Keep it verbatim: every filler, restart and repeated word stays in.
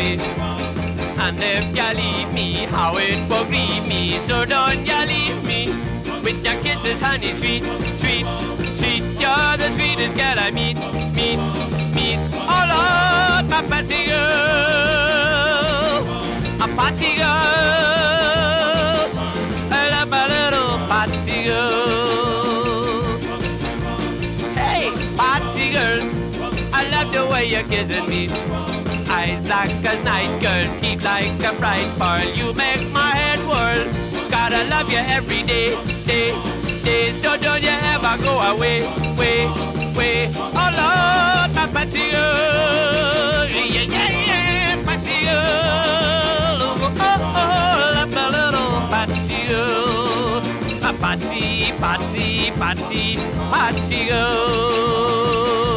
me. And if you leave me, how it will grieve me. So don't you leave me with your kisses, honey, sweet, sweet, sweet. You're the sweetest girl I meet, meet, meet. Oh Lord, my patsy girl, a patsy girl, I love my little patsy girl. Hey, patsy girl, I love the way you're kissing me. Eyes like a night girl, teeth like a bright pearl. You make my head whirl. Gotta love you every day, day, day. So don't you ever go away, way, way. Oh Lord, my patsy girl, yeah, yeah, yeah, patsy girl. Oh, oh, oh, love my little patsy girl. A patsy, patsy, patsy, patsy girl.